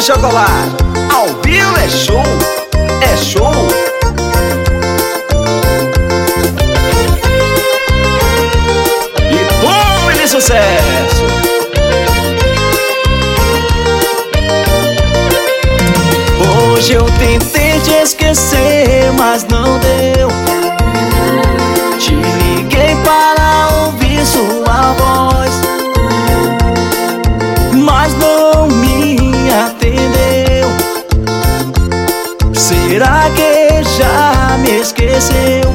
chocolate, ao vivo é show, é show. E tome de sucesso. Hoje eu tentei te esquecer, mas não deu. Te liguei para ouvir sua voz, mas não me atendeu. Será que já me esqueceu?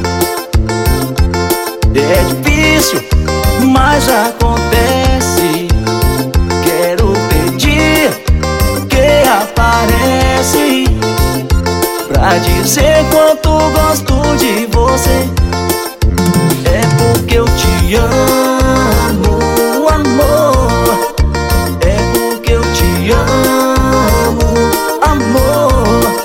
É difícil, mas acontece. Quero pedir que aparece pra dizer quanto gosto de você. É porque eu te amo, amor. É porque eu te amo, amor.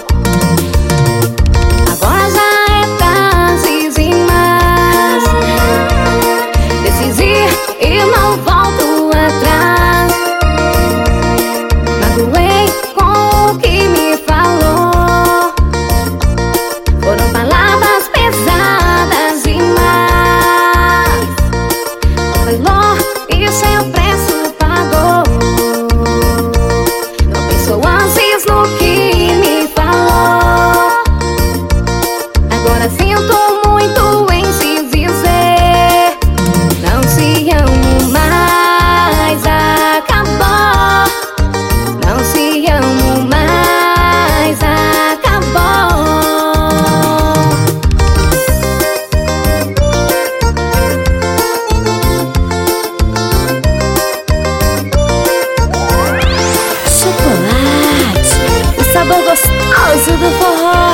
Agora já é tarde demais. Decidi ir e não volto atrás. Magoei com o que me falou. Foram palavras pesadas demais. Falou e seu preço pagou. Não pensou antes no que me falou. Agora sinto muito em se dizer. Não se amo mais, acabou. Não se amo mais, acabou. Chocolate, o sabor gostoso do forró.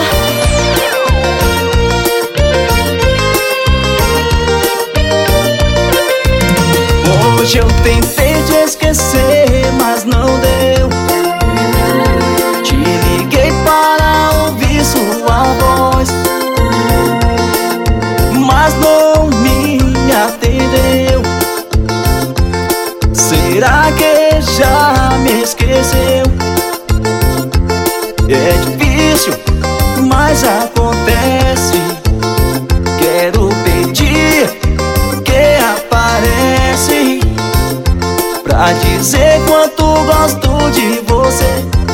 Hoje eu tentei te esquecer, mas não deu. Te liguei para ouvir sua voz, mas não me atendeu. Será que já me esqueceu? É difícil, mas acontece. Quero pedir que aparece pra dizer quanto gosto de você.